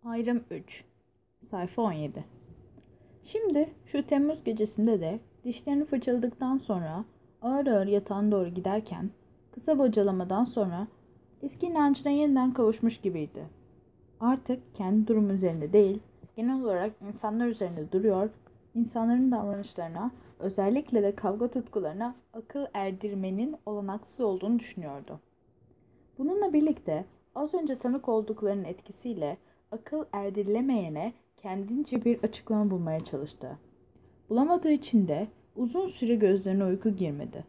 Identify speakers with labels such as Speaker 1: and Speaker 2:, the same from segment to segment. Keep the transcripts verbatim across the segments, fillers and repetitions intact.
Speaker 1: Ayrım üç. Sayfa on yedi. Şimdi şu Temmuz gecesinde de dişlerini fırçaladıktan sonra ağır ağır yatağına doğru giderken kısa bocalamadan sonra eski inancına yeniden kavuşmuş gibiydi. Artık kendi durumu üzerinde değil, genel olarak insanlar üzerinde duruyor, insanların davranışlarına, özellikle de kavga tutkularına akıl erdirmenin olanaksız olduğunu düşünüyordu. Bununla birlikte az önce tanık olduklarının etkisiyle akıl erdirilemeyene kendince bir açıklama bulmaya çalıştı. Bulamadığı için de uzun süre gözlerine uyku girmedi.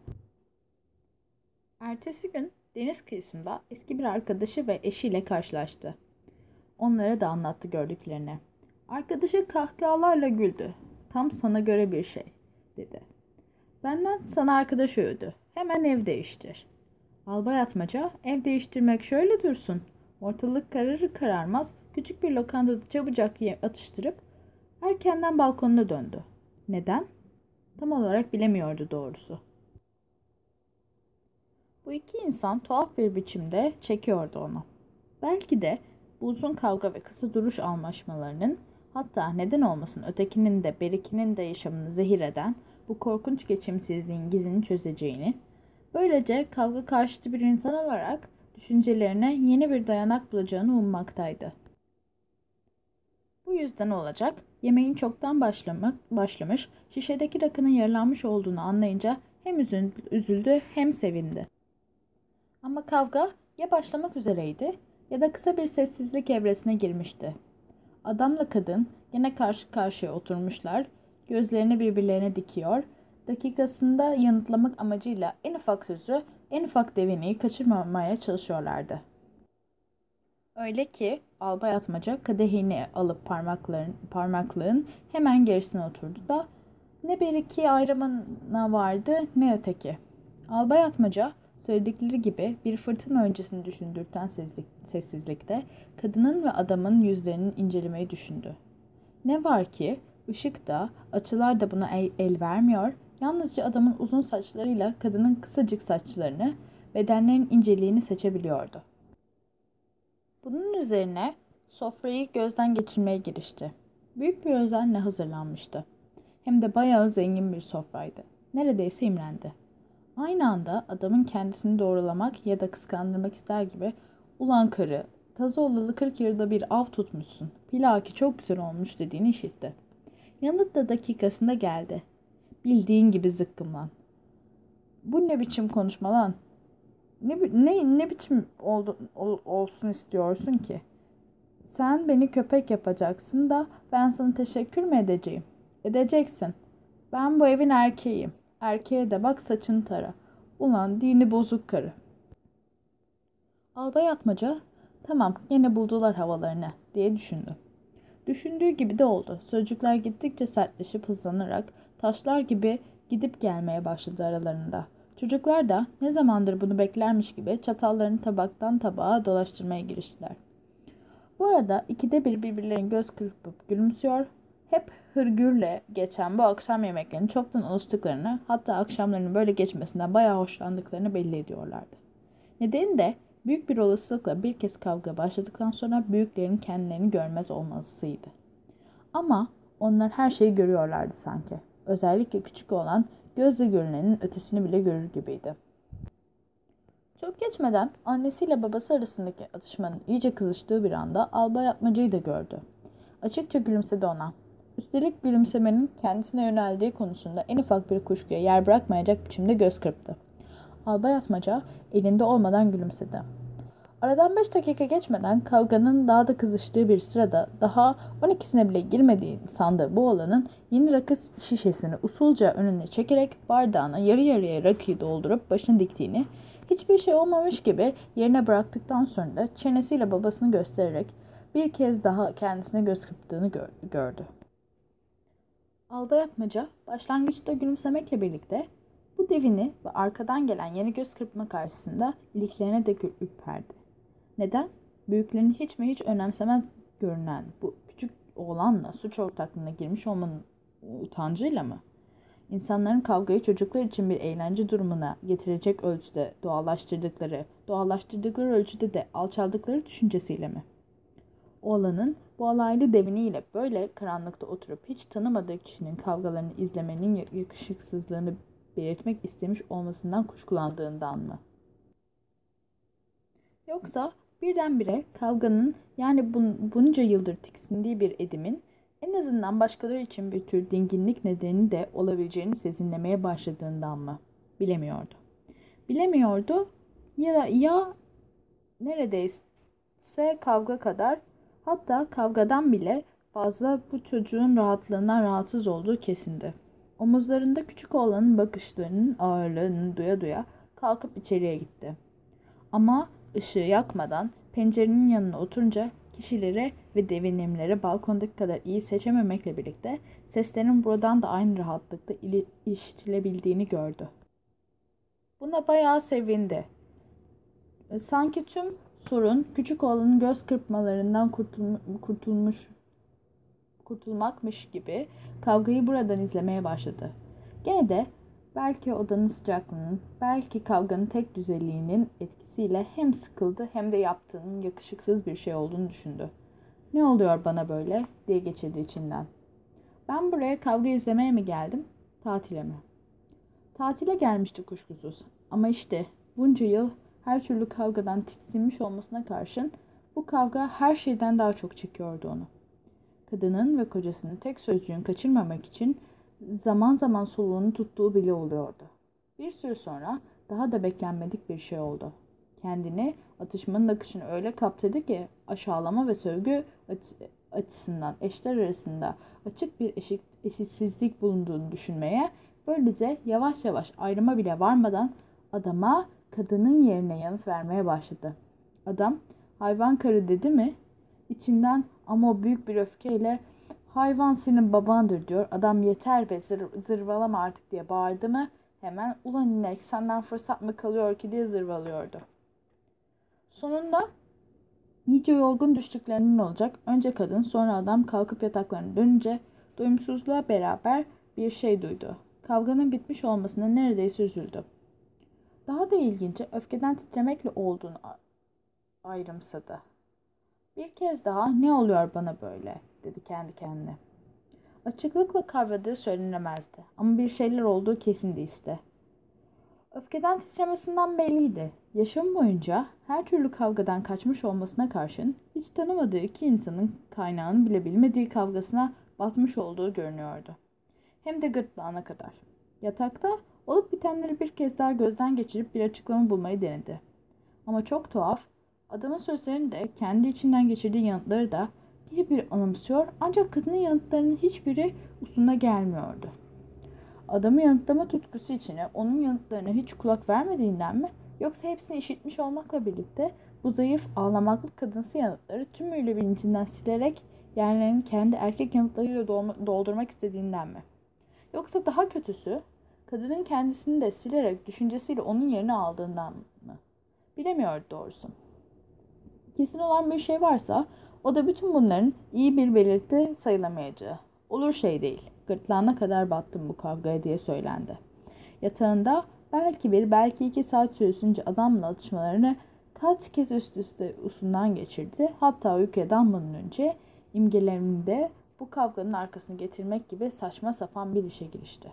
Speaker 1: Ertesi gün deniz kıyısında eski bir arkadaşı ve eşiyle karşılaştı. Onlara da anlattı gördüklerini. Arkadaşı kahkahalarla güldü. Tam sana göre bir şey, dedi. Benden sana arkadaş övdü. Hemen ev değiştir. Albay Atmaca, ev değiştirmek şöyle dursun. Ortalık kararır kararmaz küçük bir lokantada çabucak atıştırıp erkenden balkonuna döndü. Neden? Tam olarak bilemiyordu doğrusu. Bu iki insan tuhaf bir biçimde çekiyordu onu. Belki de bu uzun kavga ve kısa duruş anlaşmalarının, hatta neden olmasın ötekinin de berikinin de yaşamını zehir eden bu korkunç geçimsizliğin gizini çözeceğini, böylece kavga karşıtı bir insan olarak düşüncelerine yeni bir dayanak bulacağını ummaktaydı. Bu yüzden olacak, yemeğin çoktan başlamak, başlamış, şişedeki rakının yarılanmış olduğunu anlayınca hem üzüldü hem sevindi. Ama kavga ya başlamak üzereydi ya da kısa bir sessizlik evresine girmişti. Adamla kadın yine karşı karşıya oturmuşlar, gözlerini birbirlerine dikiyor, dakikasında yanıtlamak amacıyla en ufak sözü, en ufak devineyi kaçırmamaya çalışıyorlardı. Öyle ki Albay Atmaca kadehini alıp parmakların, parmaklığın hemen gerisine oturdu da ne bir iki ayrımına vardı ne öteki. Albay Atmaca söyledikleri gibi bir fırtına öncesini düşündürten sessizlikte kadının ve adamın yüzlerinin incelemeyi düşündü. Ne var ki ışık da açılar da buna el, el vermiyor, yalnızca adamın uzun saçlarıyla kadının kısacık saçlarını, bedenlerin inceliğini seçebiliyordu. Bunun üzerine sofrayı gözden geçirmeye girişti. Büyük bir özenle hazırlanmıştı. Hem de bayağı zengin bir sofraydı. Neredeyse imrendi. Aynı anda adamın kendisini doğrulamak ya da kıskandırmak ister gibi "Ulan karı, tazı olalı kırk yılda bir av tutmuşsun. Pilaki çok güzel olmuş" dediğini işitti. Yanıt da dakikasında geldi. "Bildiğin gibi zıkkım lan." "Bu ne biçim konuşma lan? Ne, ne, ne biçim oldu, ol, olsun istiyorsun ki? Sen beni köpek yapacaksın da ben sana teşekkür mü edeceğim? Edeceksin. Ben bu evin erkeğiyim. Erkeğe de bak saçını tara. Ulan dini bozuk karı." Albay Atmaca, "Tamam yine buldular havalarını" diye düşündü. Düşündüğü gibi de oldu. Sözcükler gittikçe sertleşip hızlanarak taşlar gibi gidip gelmeye başladı aralarında. Çocuklar da ne zamandır bunu beklermiş gibi çatallarını tabaktan tabağa dolaştırmaya giriştiler. Bu arada ikide bir birbirlerine göz kırpıp gülümsüyor, hep hırgürle geçen bu akşam yemeklerini çoktan alıştıklarını, hatta akşamlarının böyle geçmesinden bayağı hoşlandıklarını belli ediyorlardı. Nedeni de büyük bir olasılıkla bir kez kavga başladıktan sonra büyüklerin kendilerini görmez olmasıydı. Ama onlar her şeyi görüyorlardı sanki. Özellikle küçük olan gözle görünenin ötesini bile görür gibiydi. Çok geçmeden annesiyle babası arasındaki atışmanın iyice kızıştığı bir anda Albay Atmaca'yı da gördü. Açıkça gülümsedi ona. Üstelik gülümsemenin kendisine yöneldiği konusunda en ufak bir kuşkuya yer bırakmayacak biçimde göz kırptı. Albay Atmaca elinde olmadan gülümsedi. Aradan beş dakika geçmeden kavganın daha da kızıştığı bir sırada daha on ikisine bile girmediğini sandığı bu oğlanın yeni rakı şişesini usulca önüne çekerek bardağına yarı yarıya rakıyı doldurup başını diktiğini, hiçbir şey olmamış gibi yerine bıraktıktan sonra da çenesiyle babasını göstererek bir kez daha kendisine göz kırptığını gördü. Albay Atmaca başlangıçta gülümsemekle birlikte bu devini ve arkadan gelen yeni göz kırpma karşısında iliklerine de ürperdi. Neden? Büyüklerin hiç mi hiç önemsemez görünen bu küçük oğlanla suç ortaklığına girmiş olmanın utancıyla mı? İnsanların kavgayı çocuklar için bir eğlence durumuna getirecek ölçüde doğallaştırdıkları, doğallaştırdıkları ölçüde de alçaldıkları düşüncesiyle mi? Oğlanın bu alaylı deviniyle böyle karanlıkta oturup hiç tanımadığı kişinin kavgalarını izlemenin yakışıksızlığını belirtmek istemiş olmasından kuşkulandığından mı? Yoksa birdenbire kavganın, yani bun, bunca yıldır tiksindiği bir Edim'in en azından başkaları için bir tür dinginlik nedeni de olabileceğini sezinlemeye başladığından mı? Bilemiyordu. Bilemiyordu ya da ya neredeyse kavga kadar, hatta kavgadan bile fazla bu çocuğun rahatlığından rahatsız olduğu kesindi. Omuzlarında küçük oğlanın bakışlarının ağırlığını duya duya kalkıp içeriye gitti. Ama ışığı yakmadan pencerenin yanına oturunca kişileri ve devinimleri balkondaki kadar iyi seçememekle birlikte seslerin buradan da aynı rahatlıkta işitilebildiğini gördü. Buna bayağı sevindi. Sanki tüm sorun küçük oğlanın göz kırpmalarından kurtulmuş, kurtulmakmış gibi kavgayı buradan izlemeye başladı. Gene de belki odanın sıcaklığının, belki kavganın tek düzeliğinin etkisiyle hem sıkıldı hem de yaptığının yakışıksız bir şey olduğunu düşündü. Ne oluyor bana böyle diye geçirdi içinden. Ben buraya kavga izlemeye mi geldim, tatile mi? Tatile gelmişti kuşkusuz. Ama işte bunca yıl her türlü kavgadan tiksinmiş olmasına karşın bu kavga her şeyden daha çok çekiyordu onu. Kadının ve kocasının tek sözcüğünü kaçırmamak için zaman zaman soluğunu tuttuğu bile oluyordu. Bir süre sonra daha da beklenmedik bir şey oldu. Kendini atışmanın akışına öyle kaptırdı ki aşağılama ve sövgü açısından eşler arasında açık bir eşit, eşitsizlik bulunduğunu düşünmeye, böylece yavaş yavaş ayrıma bile varmadan adama kadının yerine yanıt vermeye başladı. Adam hayvan karı dedi mi? İçinden ama o büyük bir öfkeyle hayvan senin babandır diyor. Adam yeter be zır, zırvalama artık diye bağırdı mı? Hemen ulan inek senden fırsat mı kalıyor ki diye zırvalıyordu. Sonunda iyice yorgun düştüklerinden olacak. Önce kadın sonra adam kalkıp yataklarına dönünce doyumsuzluğa beraber bir şey duydu. Kavganın bitmiş olmasına neredeyse üzüldü. Daha da ilginci öfkeden titremekle olduğunu ayrımsadı. Bir kez daha ne oluyor bana böyle dedi kendi kendine. Açıklıkla kavradığı söylenemezdi ama bir şeyler olduğu kesindi işte. Öfkeden titremesinden belliydi. Yaşam boyunca her türlü kavgadan kaçmış olmasına karşın hiç tanımadığı iki insanın kaynağını bile bilmediği kavgasına batmış olduğu görünüyordu. Hem de gırtlağına kadar. Yatakta olup bitenleri bir kez daha gözden geçirip bir açıklama bulmayı denedi. Ama çok tuhaf, adamın sözlerini de kendi içinden geçirdiği yanıtları da bir bir anımsıyor ancak kadının yanıtlarının hiçbiri usuna gelmiyordu. Adamı yanıtlama tutkusu içine onun yanıtlarına hiç kulak vermediğinden mi, yoksa hepsini işitmiş olmakla birlikte bu zayıf ağlamaklı kadınsı yanıtları tümüyle bilincinden silerek yerlerini kendi erkek yanıtlarıyla doldurmak istediğinden mi? Yoksa daha kötüsü, kadının kendisini de silerek düşüncesiyle onun yerini aldığından mı? Bilemiyordu doğrusu. Kesin olan bir şey varsa o da bütün bunların iyi bir belirti sayılamayacağı. Olur şey değil. Gırtlağına kadar battım bu kavgaya diye söylendi. Yatağında belki bir belki iki saat süresince adamla atışmalarını kaç kez üst üste usundan geçirdi. Hatta uykuya dalmadan önce imgelerinde bu kavganın arkasını getirmek gibi saçma sapan bir işe girişti.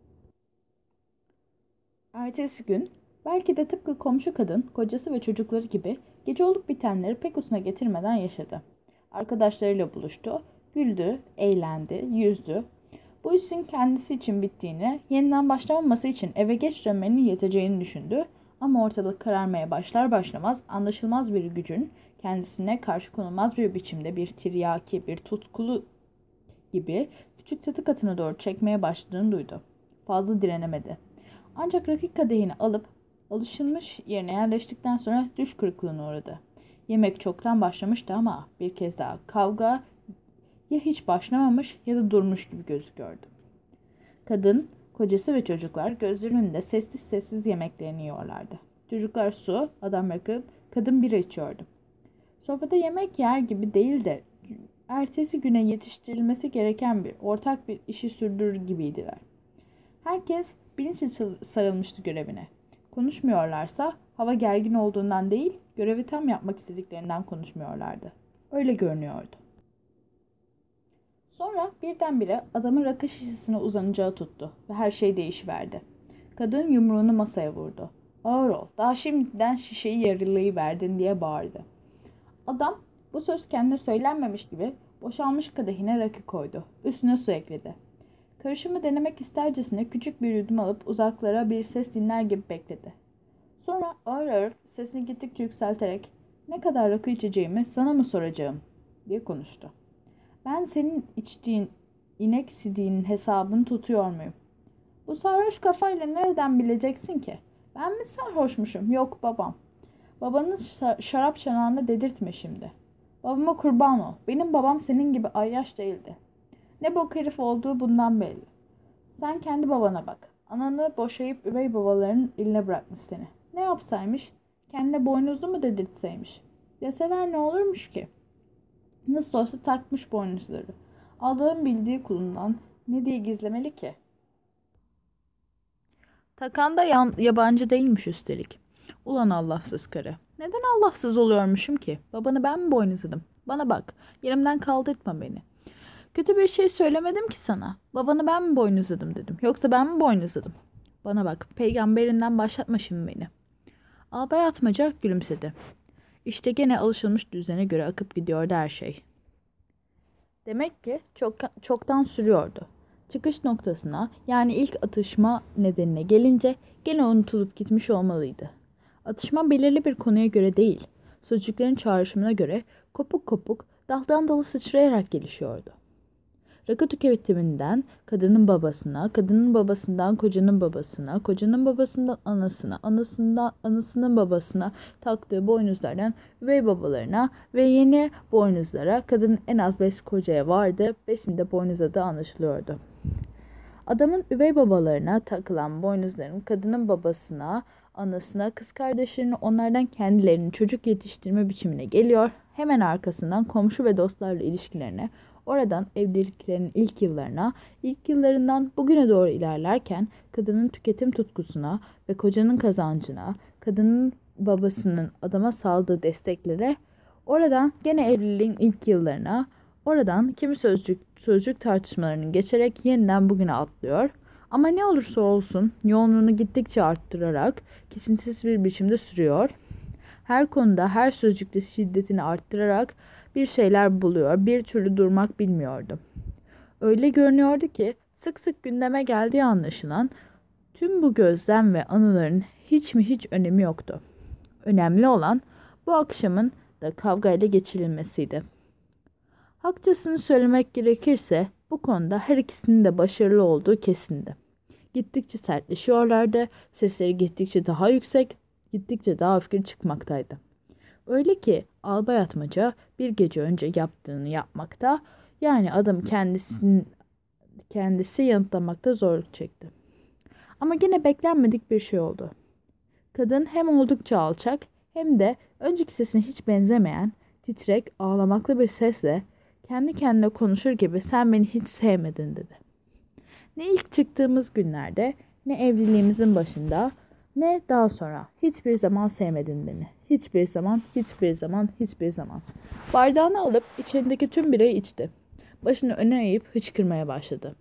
Speaker 1: Ertesi gün belki de tıpkı komşu kadın, kocası ve çocukları gibi gece olup bitenleri pek usuna getirmeden yaşadı. Arkadaşlarıyla buluştu, güldü, eğlendi, yüzdü. Bu işin kendisi için bittiğini, yeniden başlamaması için eve geç dönmenin yeteceğini düşündü. Ama ortalık kararmaya başlar başlamaz anlaşılmaz bir gücün kendisine karşı konulmaz bir biçimde bir tiryaki, bir tutkulu gibi küçük çatı katına doğru çekmeye başladığını duydu. Fazla direnemedi. Ancak rakı kadehini alıp alışılmış yerine yerleştikten sonra düş kırıklığına uğradı. Yemek çoktan başlamıştı ama bir kez daha kavga ya hiç başlamamış ya da durmuş gibi gözüküyordu. Kadın, kocası ve çocuklar gözlerinin önünde sessiz sessiz yemeklerini yiyorlardı. Çocuklar su, adam rakı, kadın bira içiyordu. Sofrada yemek yer gibi değil de ertesi güne yetiştirilmesi gereken bir ortak bir işi sürdürür gibiydiler. Herkes bilinçli sarılmıştı görevine. Konuşmuyorlarsa hava gergin olduğundan değil, görevi tam yapmak istediklerinden konuşmuyorlardı. Öyle görünüyordu. Sonra birdenbire adamın rakı şişesine uzanacağı tuttu ve her şey değişiverdi. Kadın yumruğunu masaya vurdu. "Ağır ol, daha şimdiden şişeyi yarılayıverdin" diye bağırdı. Adam bu söz kendine söylenmemiş gibi boşalmış kadehine rakı koydu. Üstüne su ekledi. Karışımı denemek istercesine küçük bir yudum alıp uzaklara bir ses dinler gibi bekledi. Sonra ağır ağır sesini gittikçe yükselterek "Ne kadar rakı içeceğimi sana mı soracağım?" diye konuştu. "Ben senin içtiğin inek sidiğinin hesabını tutuyor muyum? Bu sarhoş kafayla nereden bileceksin ki? Ben mi sarhoşmuşum? Yok babam. Babanın şarap çanağını dedirtme şimdi. Babama kurban ol. Benim babam senin gibi ayyaş değildi. Ne bok herif olduğu bundan belli. Sen kendi babana bak. Ananı boşayıp üvey babaların eline bırakmış seni. Ne yapsaymış? Kendine boynuzlu mu dedirtseymiş? Deseler ne olurmuş ki? Nasıl olsa takmış boynuzları. Allah'ın bildiği kulundan ne diye gizlemeli ki? Takan da yan, yabancı değilmiş üstelik. Ulan Allahsız karı. Neden Allahsız oluyormuşum ki? Babanı ben mi boynuzladım? Bana bak. Yerimden kaldırtma beni. Kötü bir şey söylemedim ki sana. Babanı ben mi boynuzladım dedim. Yoksa ben mi boynuzladım? Bana bak. Peygamberinden başlatma şimdi beni. Albay Atmaca gülümsedi. İşte gene alışılmış düzene göre akıp gidiyordu her şey. Demek ki çok, çoktan sürüyordu. Çıkış noktasına, yani ilk atışma nedenine gelince gene unutulup gitmiş olmalıydı. Atışma belirli bir konuya göre değil, sözcüklerin çağrışımına göre kopuk kopuk, daldan dala sıçrayarak gelişiyordu. Rakı tüketiminden kadının babasına, kadının babasından kocanın babasına, kocanın babasından anasına, anasından anasının babasına taktığı boynuzlardan üvey babalarına ve yeni boynuzlara kadının en az beş kocaya vardı, beşinde boynuzladığı anlaşılıyordu. Adamın üvey babalarına takılan boynuzların kadının babasına, anasına, kız kardeşlerini onlardan kendilerinin çocuk yetiştirme biçimine geliyor, hemen arkasından komşu ve dostlarla ilişkilerine, oradan evliliklerinin ilk yıllarına, ilk yıllarından bugüne doğru ilerlerken kadının tüketim tutkusuna ve kocanın kazancına, kadının babasının adama sağladığı desteklere, oradan gene evliliğin ilk yıllarına, oradan kimi sözcük, sözcük tartışmalarını geçerek yeniden bugüne atlıyor. Ama ne olursa olsun yoğunluğunu gittikçe arttırarak kesintisiz bir biçimde sürüyor. Her konuda her sözcükte şiddetini arttırarak bir şeyler buluyor, bir türlü durmak bilmiyordu. Öyle görünüyordu ki sık sık gündeme geldiği anlaşılan tüm bu gözlem ve anıların hiç mi hiç önemi yoktu. Önemli olan bu akşamın da kavgayla geçirilmesiydi. Hakçasını söylemek gerekirse bu konuda her ikisinin de başarılı olduğu kesindi. Gittikçe sertleşiyorlardı, sesleri gittikçe daha yüksek, gittikçe daha öfkeli çıkmaktaydı. Öyle ki Albay Atmaca bir gece önce yaptığını yapmakta, yani adam kendisinin kendisi yanıtlamakta zorluk çekti. Ama yine beklenmedik bir şey oldu. Kadın hem oldukça alçak hem de önceki sesine hiç benzemeyen, titrek, ağlamaklı bir sesle kendi kendine konuşur gibi "Sen beni hiç sevmedin" dedi. Ne ilk çıktığımız günlerde, ne evliliğimizin başında, ne daha sonra hiçbir zaman sevmedin beni. Hiçbir zaman, hiçbir zaman, hiçbir zaman. Bardağını alıp içindeki tüm birayı içti. Başını öne eğip hıçkırmaya başladı.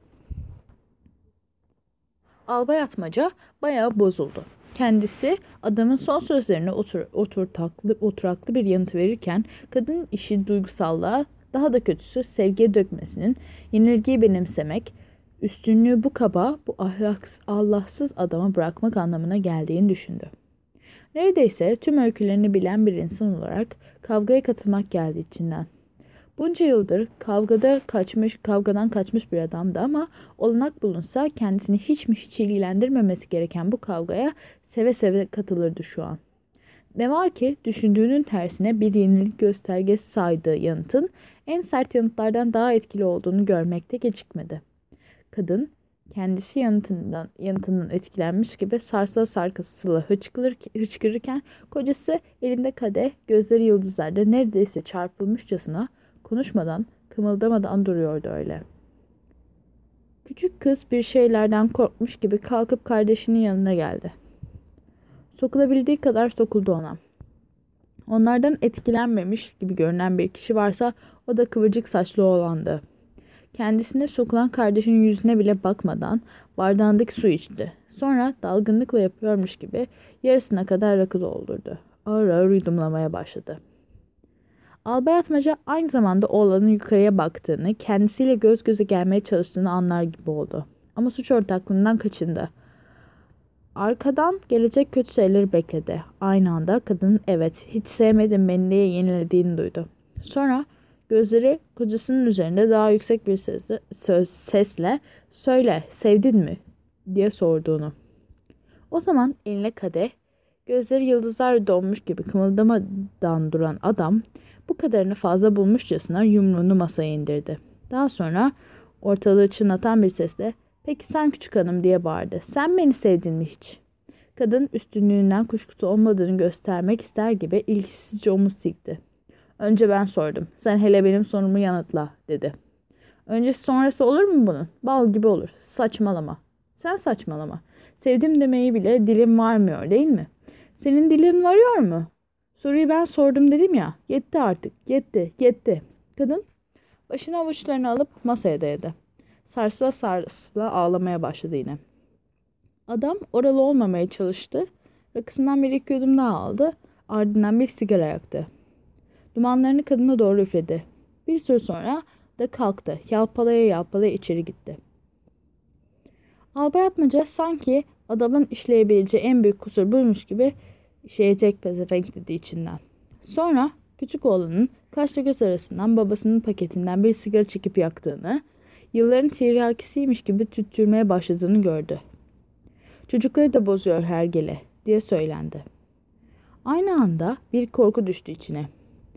Speaker 1: Albay Atmaca bayağı bozuldu. Kendisi adamın son sözlerine otur, oturtaklı, oturaklı bir yanıt verirken kadının işi duygusallığa, daha da kötüsü sevgiye dökmesinin, yenilgiyi benimsemek, üstünlüğü bu kaba, bu ahlaksız, Allahsız adama bırakmak anlamına geldiğini düşündü. Neredeyse tüm öykülerini bilen bir insan olarak kavgaya katılmak geldi içinden. Bunca yıldır kavgada kaçmış, kavgadan kaçmış bir adamdı ama olanak bulunsa kendisini hiç mi hiç ilgilendirmemesi gereken bu kavgaya seve seve katılırdı şu an. Ne var ki düşündüğünün tersine bir yenilik göstergesi saydığı yanıtın en sert yanıtlardan daha etkili olduğunu görmekte gecikmedi. Kadın kendisi yanıtından, yanıtından etkilenmiş gibi sarsıla sarsıla hıçkırır, hıçkırırken kocası elinde kadeh, gözleri yıldızlarda neredeyse çarpılmışçasına konuşmadan, kımıldamadan duruyordu öyle. Küçük kız bir şeylerden korkmuş gibi kalkıp kardeşinin yanına geldi. Sokulabildiği kadar sokuldu ona. Onlardan etkilenmemiş gibi görünen bir kişi varsa o da kıvırcık saçlı oğlandı. Kendisine sokulan kardeşinin yüzüne bile bakmadan bardağındaki su içti. Sonra dalgınlıkla yapıyormuş gibi yarısına kadar rakı doldurdu. Ağır ağır yudumlamaya başladı. Albay Atmaca aynı zamanda oğlanın yukarıya baktığını, kendisiyle göz göze gelmeye çalıştığını anlar gibi oldu. Ama suç ortaklığından kaçındı. Arkadan gelecek kötü şeyleri bekledi. Aynı anda kadının evet, hiç sevmedim beni diye yenilediğini duydu. Sonra gözleri kocasının üzerinde daha yüksek bir sesle, söz, sesle söyle sevdin mi diye sorduğunu. O zaman eline kadeh, gözleri yıldızlar donmuş gibi kımıldamadan duran adam bu kadarını fazla bulmuşçasına yumruğunu masaya indirdi. Daha sonra ortalığı çınlatan bir sesle peki sen küçük hanım diye bağırdı. Sen beni sevdin mi hiç? Kadın üstünlüğünden kuşkusu olmadığını göstermek ister gibi ilgisizce omuz silkti. Önce ben sordum. Sen hele benim sorumu yanıtla dedi. Öncesi sonrası olur mu bunun? Bal gibi olur. Saçmalama. Sen saçmalama. Sevdim demeyi bile dilim varmıyor değil mi? Senin dilin varıyor mu? Soruyu ben sordum dedim ya. Yetti artık. Yetti. Yetti. Kadın başını avuçlarını alıp masaya dayadı. Sarsıla sarsıla ağlamaya başladı yine. Adam oralı olmamaya çalıştı. Rakısından bir iki yudum daha aldı. Ardından bir sigara yaktı. Dumanlarını kadına doğru üfledi. Bir süre sonra da kalktı. Yalpalaya yalpalaya içeri gitti. Albay Atmaca sanki adamın işleyebileceği en büyük kusur buymuş gibi işleyecek pezevenk dedi içinden. Sonra küçük oğlanın kaşla göz arasından babasının paketinden bir sigara çekip yaktığını, yılların tiryakisiymiş gibi tüttürmeye başladığını gördü. Çocukları da bozuyor hergele diye söylendi. Aynı anda bir korku düştü içine.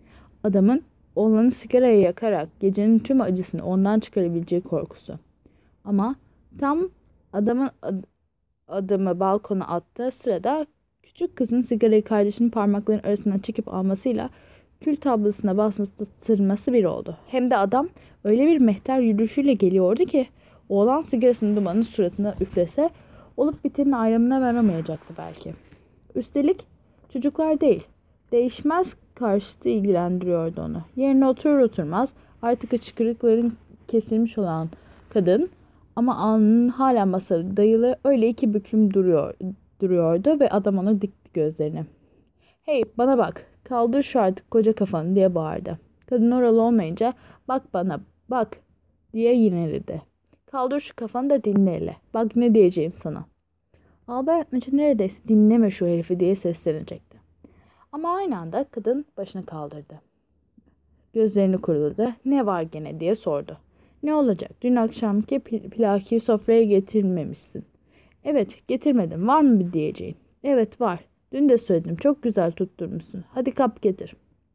Speaker 1: Adamın oğlanı sigaraya yakarak gecenin tüm acısını ondan çıkarabileceği korkusu. Ama tam adamın ad- adımı balkona attığı sırada küçük kızın sigarayı kardeşinin parmaklarının arasından çekip almasıyla kül tablasına basması sırması bir oldu. Hem de adam öyle bir mehter yürüyüşüyle geliyordu ki oğlan sigarasının dumanını suratına üflese olup bitenin ayrımına varamayacaktı belki. Üstelik çocuklar değil, değişmez karşıtı ilgilendiriyordu onu. Yerine oturur oturmaz artık hıçkırıkların kesilmiş olan kadın ama alnının hala masada dayalı öyle iki büklüm duruyor, duruyordu ve adam ona dikti gözlerini. Hey bana bak, kaldır şu artık koca kafanı diye bağırdı. Kadın oralı olmayınca bak bana bak diye yineledi. Kaldır şu kafanı da dinle hele. Bak ne diyeceğim sana. Albay Atmaca neredeyse dinleme şu herifi diye seslenecekti. Ama aynı anda kadın başını kaldırdı. Gözlerini kuruladı. Ne var gene diye sordu. Ne olacak? Dün akşamki plakiyi sofraya getirmemişsin. Evet, getirmedim. Var mı bir diyeceğin? Evet var. Dün de söyledim. Çok güzel tutturmuşsun. Hadi kap getir.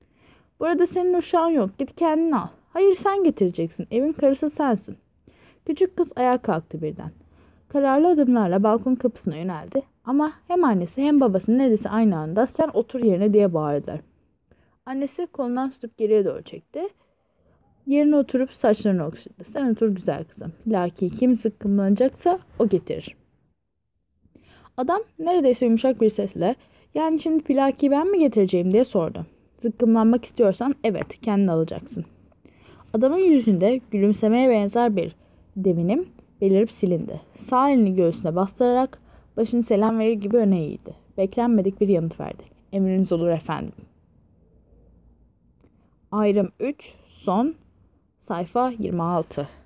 Speaker 1: Burada senin uşağın yok. Git kendin al. Hayır sen getireceksin. Evin karısı sensin. Küçük kız ayağa kalktı birden. Kararlı adımlarla balkon kapısına yöneldi. Ama hem annesi hem babası neredeyse aynı anda sen otur yerine diye bağırdılar. Annesi kolundan tutup geriye doğru çekti. Yerine oturup saçlarını okşadı. Sen otur güzel kızım. Lakin kim zıkkımlanacaksa o getirir. Adam neredeyse yumuşak bir sesle yani şimdi plakiyi ben mi getireceğim diye sordu. Zıkkımlanmak istiyorsan evet kendin alacaksın. Adamın yüzünde gülümsemeye benzer bir devinim belirip silindi. Sağ elini göğsüne bastırarak başını selam verir gibi öne eğildi. Beklenmedik bir yanıt verdi. Emriniz olur efendim. Ayrım üç, son, sayfa yirmi altı.